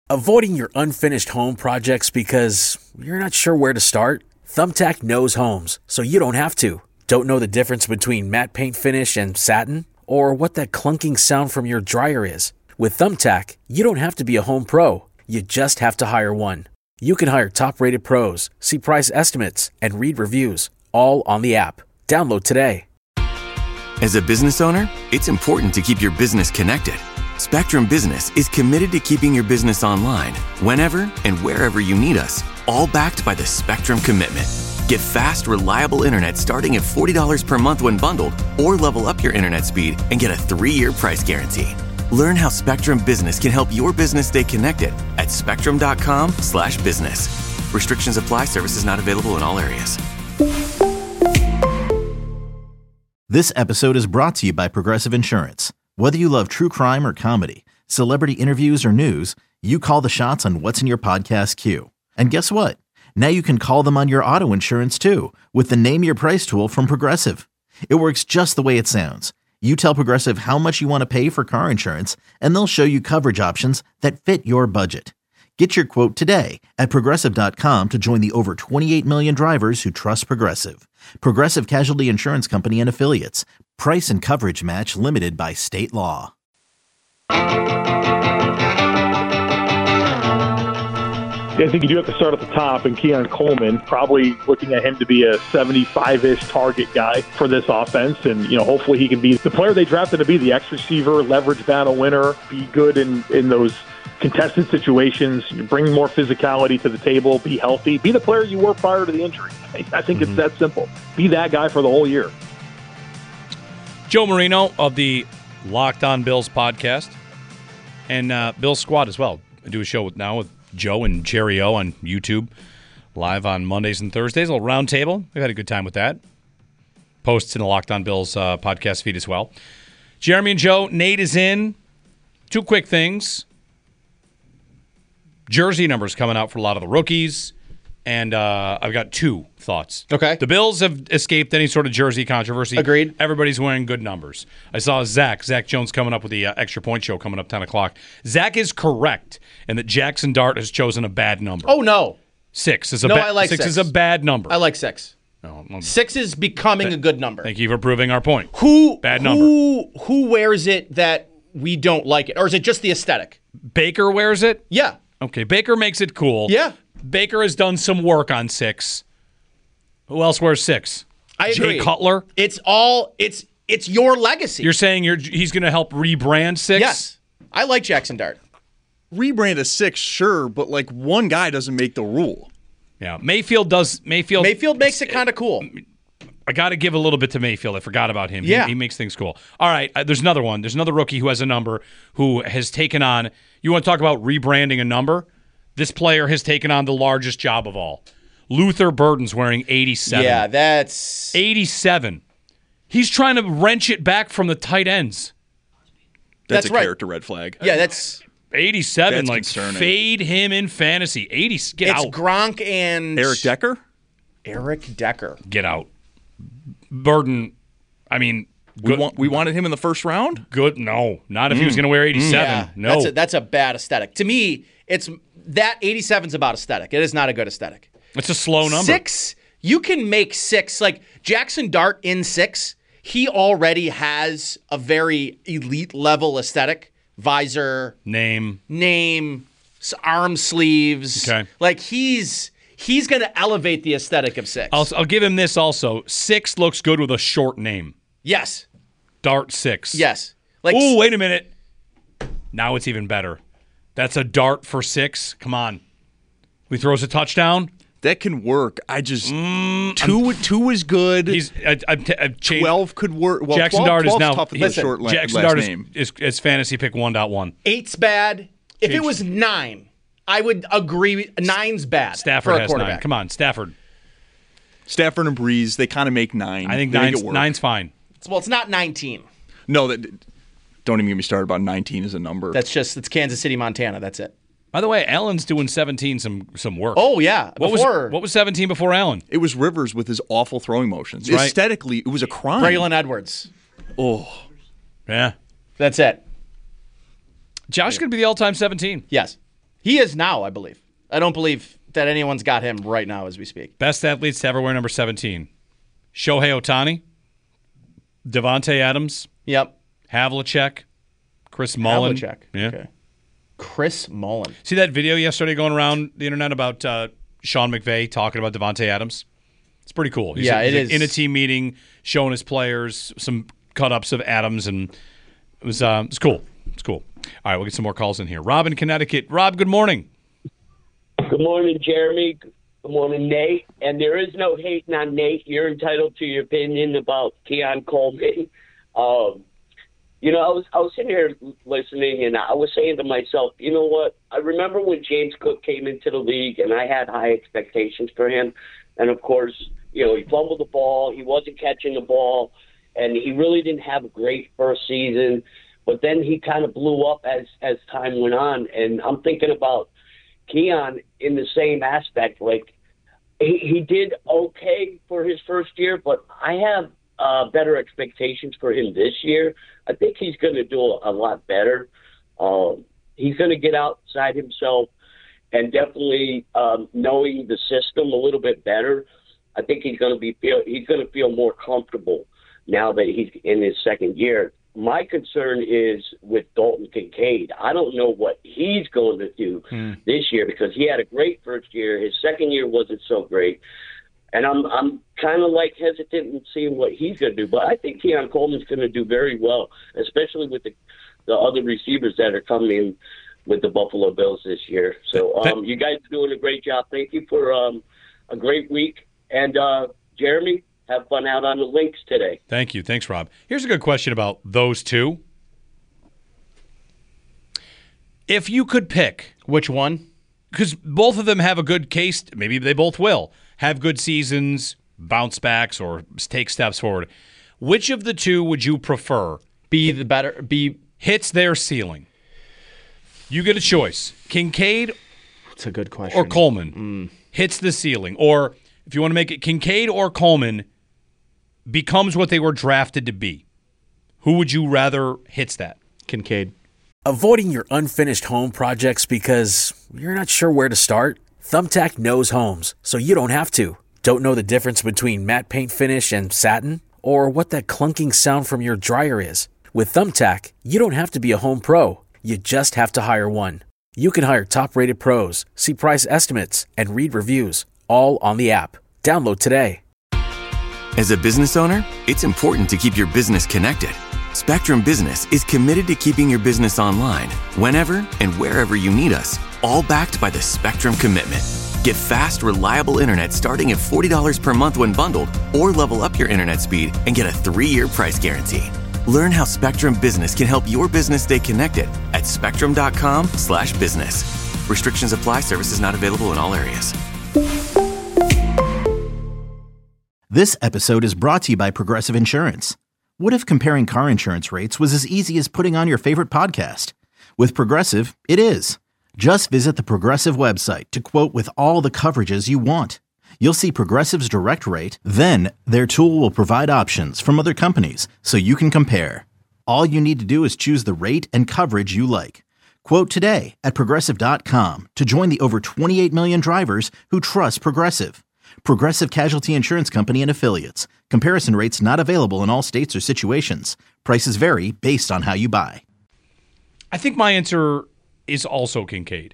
Avoiding your unfinished home projects because you're not sure where to start? Thumbtack knows homes, so you don't have to. Don't know the difference between matte paint finish and satin? Or what that clunking sound from your dryer is? With Thumbtack, you don't have to be a home pro. You just have to hire one. You can hire top-rated pros, see price estimates, and read reviews, all on the app. Download today. As a business owner, it's important to keep your business connected. Spectrum Business is committed to keeping your business online whenever and wherever you need us, all backed by the Spectrum Commitment. Get fast, reliable internet starting at $40 per month when bundled, or level up your internet speed and get a 3-year price guarantee. Learn how Spectrum Business can help your business stay connected at spectrum.com/business. Restrictions apply. Services not available in all areas. This episode is brought to you by Progressive Insurance. Whether you love true crime or comedy, celebrity interviews or news, you call the shots on what's in your podcast queue. And guess what? Now you can call them on your auto insurance too with the Name Your Price tool from Progressive. It works just the way it sounds. You tell Progressive how much you want to pay for car insurance, and they'll show you coverage options that fit your budget. Get your quote today at Progressive.com to join the over 28 million drivers who trust Progressive. Progressive Casualty Insurance Company and Affiliates. Price and coverage match limited by state law. I think you do have to start at the top, and Keon Coleman, probably looking at him to be a 75-ish target guy for this offense, and hopefully he can be the player they drafted to be, the X receiver, leverage battle winner, be good in those contested situations, bring more physicality to the table, be healthy, be the player you were prior to the injury. I think it's that simple. Be that guy for the whole year. Joe Marino of the Locked On Bills podcast, and Bills Squad as well. I do a show now with Joe and Jerry O on YouTube, live on Mondays and Thursdays. A little round table. We've had a good time with that. Posts in the Locked On Bills podcast feed as well. Jeremy and Joe, Nate is in. 2 quick things. Jersey numbers coming out for a lot of the rookies, and I've got 2 thoughts. Okay. The Bills have escaped any sort of jersey controversy. Agreed. Everybody's wearing good numbers. I saw Zach Jones coming up with the Extra Point Show coming up 10 o'clock. Zach is correct in that Jackson Dart has chosen a bad number. Oh, no. 6 is I like 6. 6 is a bad number. I like 6. No, 6 is becoming a good number. Thank you for proving our point. Bad number. Who wears it that we don't like it? Or is it just the aesthetic? Baker wears it? Yeah. Okay, Baker makes it cool. Yeah. Baker has done some work on 6. Who else wears 6? I agree. Jay Cutler? It's your legacy. You're saying he's going to help rebrand 6? Yes. I like Jackson Dart. Rebrand a 6, sure, but one guy doesn't make the rule. Yeah, Mayfield does. Mayfield makes it kind of cool. I got to give a little bit to Mayfield. I forgot about him. Yeah. He makes things cool. All right, there's another one. There's another rookie who has a number who has taken on, you want to talk about rebranding a number? This player has taken on the largest job of all. Luther Burden's wearing 87. Yeah, that's 87. He's trying to wrench it back from the tight ends. That's a right. character red flag. Yeah, that's 87. That's concerning. Fade him in fantasy. 80. Get out. It's Gronk and Eric Decker? Eric Decker. Get out. Burden, I mean, good. We wanted him in the first round? Good. No, not if he was going to wear 87. Yeah, No. that's a bad aesthetic. To me, it's that 87's about aesthetic. It is not a good aesthetic. It's a slow number. 6, you can make 6. Like Jackson Dart in 6, he already has a very elite level aesthetic. Visor, Name, arm sleeves. Okay. Like he's going to elevate the aesthetic of 6. I'll give him this also. 6 looks good with a short name. Yes. Dart 6. Yes. Oh, wait a minute. Now it's even better. That's a dart for 6. Come on. He throws a touchdown. That can work. I just two is good. I've changed. 12 could work. Well, Jackson 12, Dart is now tough with the short Jackson last Dart name. is fantasy pick 1.1. 8's bad. If it was 9, I would agree. 9's bad. Stafford for a has quarterback. 9. Come on, Stafford. Stafford and Breeze, they kind of make 9. I think they make it work. 9's fine. Well, it's not 19. No, don't even get me started about 19 as a number. It's Kansas City, Montana. That's it. By the way, Allen's doing 17 some work. Oh, yeah. What was 17 before Allen? It was Rivers with his awful throwing motions. Right. Aesthetically, it was a crime. Braylon Edwards. Oh. Yeah. That's it. Josh is going to be the all-time 17. Yes. He is now, I believe. I don't believe that anyone's got him right now as we speak. Best athletes to ever wear number 17. Shohei Ohtani, Devontae Adams, Yep. Havlicek, Chris Mullin. Havlicek. Yeah. Okay. Chris Mullin. See that video yesterday going around the internet about Sean McVay talking about Devontae Adams? It's pretty cool. He's Yeah, it is. in a team meeting, showing his players some cut-ups of Adams, and it was cool. It's cool. All right, we'll get some more calls in here. Rob in Connecticut. Rob, good morning. Good morning, Jeremy. Good morning, Nate. And there is no hating on Nate. You're entitled to your opinion about Keon Coleman. I was sitting here listening, and I was saying to myself, you know what? I remember when James Cook came into the league, and I had high expectations for him. And, of course, he fumbled the ball. He wasn't catching the ball, and he really didn't have a great first season. But then he kind of blew up as time went on. And I'm thinking about Keon in the same aspect. Like, he did okay for his first year, but I have better expectations for him this year. I think he's going to do a lot better. He's going to get outside himself and definitely knowing the system a little bit better. I think he's going to feel more comfortable now that he's in his second year. My concern is with Dalton Kincaid. I don't know what he's going to do this year because he had a great first year. His second year wasn't so great. And I'm kind of hesitant in seeing what he's going to do. But I think Keon Coleman's going to do very well, especially with the other receivers that are coming in with the Buffalo Bills this year. So you guys are doing a great job. Thank you for a great week. And Jeremy, have fun out on the links today. Thank you. Thanks, Rob. Here's a good question about those two. If you could pick. Which one? Because both of them have a good case. Maybe they both will have good seasons, bounce backs, or take steps forward. Which of the two would you prefer hits their ceiling? You get a choice. Kincaid That's a good question. or Coleman hits the ceiling. Or if you want to make it Kincaid or Coleman becomes what they were drafted to be. Who would you rather hits that? Kincaid. Avoiding your unfinished home projects because you're not sure where to start? Thumbtack knows homes, so you don't have to. Don't know the difference between matte paint finish and satin? Or what that clunking sound from your dryer is? With Thumbtack, you don't have to be a home pro. You just have to hire one. You can hire top-rated pros, see price estimates, and read reviews, all on the app. Download today. As a business owner, it's important to keep your business connected. Spectrum Business is committed to keeping your business online, whenever and wherever you need us, all backed by the Spectrum Commitment. Get fast, reliable internet starting at $40 per month when bundled, or level up your internet speed and get a 3-year price guarantee. Learn how Spectrum Business can help your business stay connected at spectrum.com/business. Restrictions apply. Services not available in all areas. This episode is brought to you by Progressive Insurance. What if comparing car insurance rates was as easy as putting on your favorite podcast? With Progressive, it is. Just visit the Progressive website to quote with all the coverages you want. You'll see Progressive's direct rate, then their tool will provide options from other companies so you can compare. All you need to do is choose the rate and coverage you like. Quote today at Progressive.com to join the over 28 million drivers who trust Progressive. Progressive Casualty Insurance Company and Affiliates. Comparison rates not available in all states or situations. Prices vary based on how you buy. I think my answer is also Kincaid.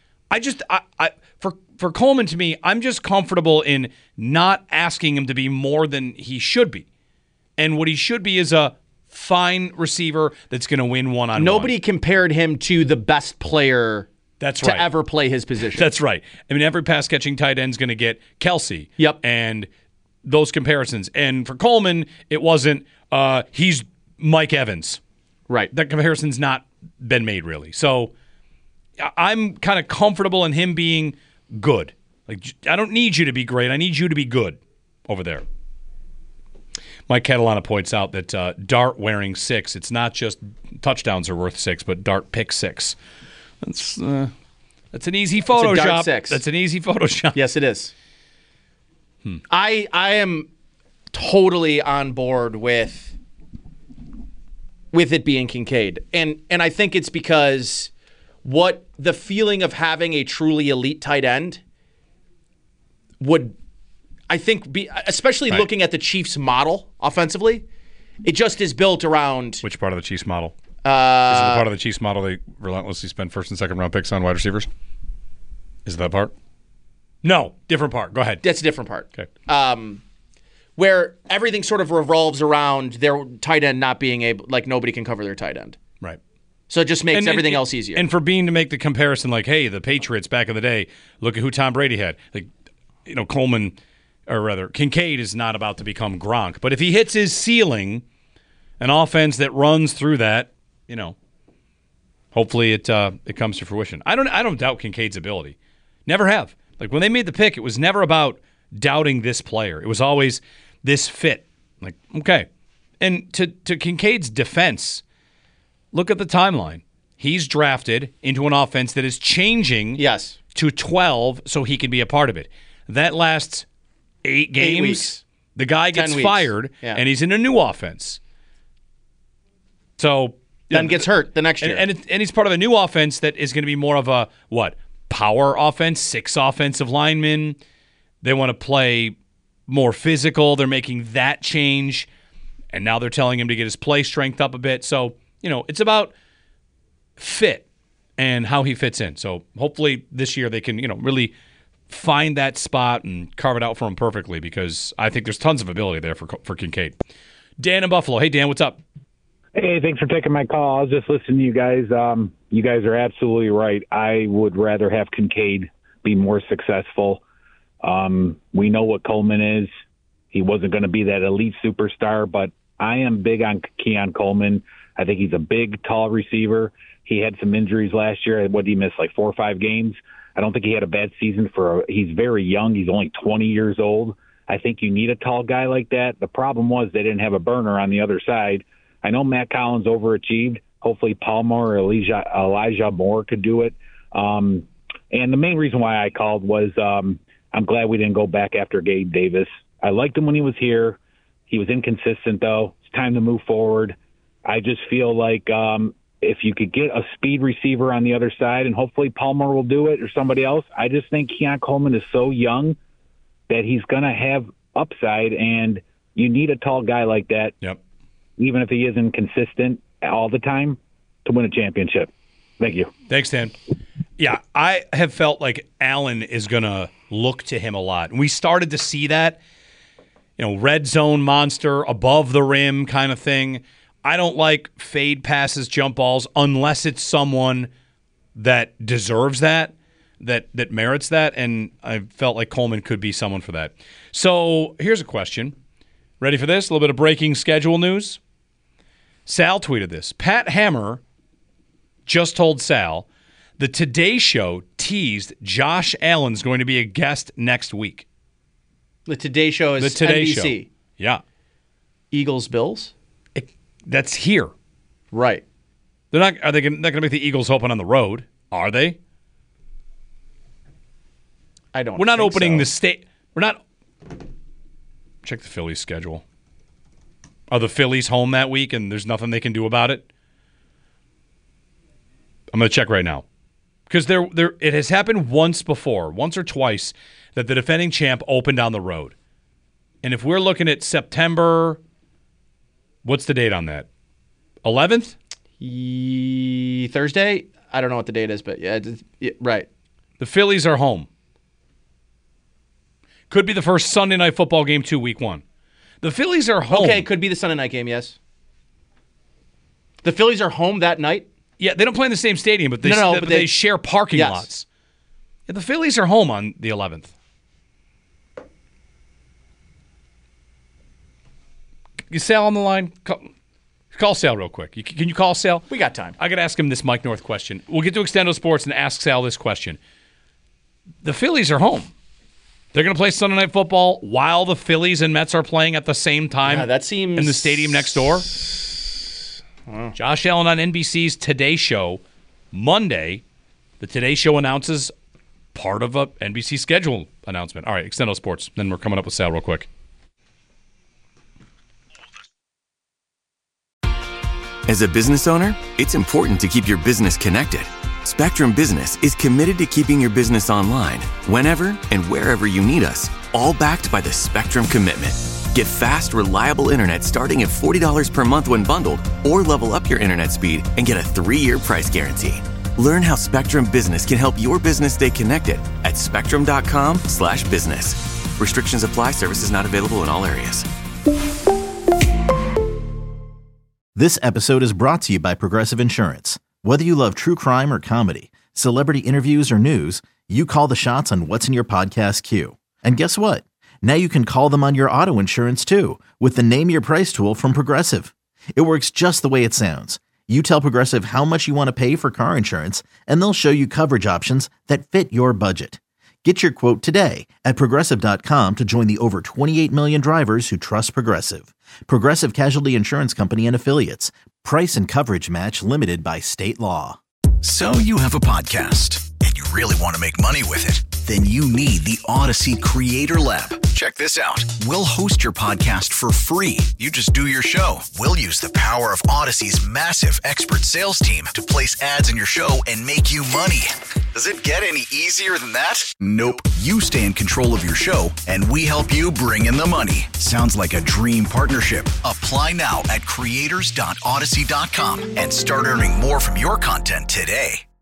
For Coleman, to me, I'm just comfortable in not asking him to be more than he should be. And what he should be is a fine receiver that's going to win one-on-one. Nobody compared him to the best player to ever play his position. That's right. I mean, every pass-catching tight end's going to get Kelsey. Yep. And those comparisons. And for Coleman, it wasn't, he's Mike Evans. Right. That comparison's not been made, really. So I'm kind of comfortable in him being good. Like, I don't need you to be great. I need you to be good over there. Mike Catalana points out that Dart wearing 6, it's not just touchdowns are worth 6, but Dart pick 6. That's an easy Photoshop. It's a Dart 6. That's an easy Photoshop. Yes, it is. I am totally on board with it being Kincaid. And I think it's because what the feeling of having a truly elite tight end would, I think, be, especially looking at the Chiefs' model offensively. It just is built around. Which part of the Chiefs model? Is it the part of the Chiefs model they relentlessly spend first and second round picks on wide receivers? Is it that part? No, different part. Go ahead. That's a different part. Okay. Where everything sort of revolves around their tight end not being able, like nobody can cover their tight end. Right. So it just makes everything else easier. And for Bean to make the comparison, like, hey, the Patriots back in the day, look at who Tom Brady had. Like, Coleman, or rather, Kincaid is not about to become Gronk. But if he hits his ceiling, an offense that runs through that, hopefully it comes to fruition. I don't doubt Kincaid's ability. Never have. Like, when they made the pick, it was never about doubting this player. It was always this fit. Like, okay. And to Kincaid's defense, look at the timeline. He's drafted into an offense that is changing to 12 so he can be a part of it. That lasts 8 games. 8 weeks. The guy gets fired, and he's in a new offense. So then gets hurt the next year. And he's part of a new offense that is going to be more of a, power offense, 6 offensive linemen. They want to play more physical. They're making that change. And now they're telling him to get his play strength up a bit. So, it's about fit and how he fits in. So hopefully this year they can, really find that spot and carve it out for him perfectly, because I think there's tons of ability there for Kincaid. Dan in Buffalo. Hey, Dan, what's up? Hey, thanks for taking my call. I was just listening to you guys. You guys are absolutely right. I would rather have Kincaid be more successful. We know what Coleman is. He wasn't going to be that elite superstar, but I am big on Keon Coleman. I think he's a big, tall receiver. He had some injuries last year. What did he miss, like 4 or 5 games? I don't think he had a bad season he's very young. He's only 20 years old. I think you need a tall guy like that. The problem was they didn't have a burner on the other side. I know Matt Collins overachieved. Hopefully Palmer or Elijah Moore could do it. And the main reason why I called was I'm glad we didn't go back after Gabe Davis. I liked him when he was here. He was inconsistent, though. It's time to move forward. I just feel like if you could get a speed receiver on the other side, and hopefully Palmer will do it or somebody else, I just think Keon Coleman is so young that he's going to have upside, and you need a tall guy like that. Yep. Even if he isn't consistent all the time, to win a championship. Thank you. Thanks, Dan. Yeah, I have felt like Allen is going to look to him a lot. And we started to see that, red zone monster, above the rim kind of thing. I don't like fade passes, jump balls, unless it's someone that deserves that merits that. And I felt like Coleman could be someone for that. So here's a question. Ready for this? A little bit of breaking schedule news. Sal tweeted this. Pat Hammer just told Sal the Today Show teased Josh Allen's going to be a guest next week. The Today Show is the Today NBC. Show. Yeah. Eagles, Bills? That's here. Right. They're not. Are they not going to make the Eagles open on the road? Are they? I don't. We're not think opening so. the state. We're not. Check the Phillies' schedule. Are the Phillies home that week and there's nothing they can do about it? I'm going to check right now. Because it has happened once or twice, that the defending champ opened on the road. And if we're looking at September, what's the date on that? 11th? Thursday? I don't know what the date is, but yeah, right. The Phillies are home. Could be the first Sunday Night Football game to week 1. The Phillies are home. Okay, could be the Sunday night game, yes. The Phillies are home that night? Yeah, they don't play in the same stadium, but they share parking lots. Yeah, the Phillies are home on the 11th. You Sal on the line? Call Sal real quick. Can you call Sal? We got time. I got to ask him this Mike North question. We'll get to Extendo Sports and ask Sal this question. The Phillies are home. They're going to play Sunday Night Football while the Phillies and Mets are playing at the same time. Yeah, that seems... in the stadium next door. Wow. Josh Allen on NBC's Today Show. Monday, the Today Show announces part of a NBC schedule announcement. All right, Extendo Sports. Then we're coming up with Sal real quick. As a business owner, it's important to keep your business connected. Spectrum Business is committed to keeping your business online whenever and wherever you need us, all backed by the Spectrum Commitment. Get fast, reliable internet starting at $40 per month when bundled, or level up your internet speed and get a 3-year price guarantee. Learn how Spectrum Business can help your business stay connected at spectrum.com/business. Restrictions apply. Services not available in all areas. This episode is brought to you by Progressive Insurance. Whether you love true crime or comedy, celebrity interviews or news, you call the shots on what's in your podcast queue. And guess what? Now you can call them on your auto insurance too with the Name Your Price tool from Progressive. It works just the way it sounds. You tell Progressive how much you want to pay for car insurance, and they'll show you coverage options that fit your budget. Get your quote today at Progressive.com to join the over 28 million drivers who trust Progressive. Progressive Casualty Insurance Company and Affiliates. Price and coverage match limited by state law. So you have a podcast, and you really want to make money with it. Then you need the Odyssey Creator Lab. Check this out. We'll host your podcast for free. You just do your show. We'll use the power of Odyssey's massive expert sales team to place ads in your show and make you money. Does it get any easier than that? Nope. You stay in control of your show, and we help you bring in the money. Sounds like a dream partnership. Apply now at creators.odyssey.com and start earning more from your content today.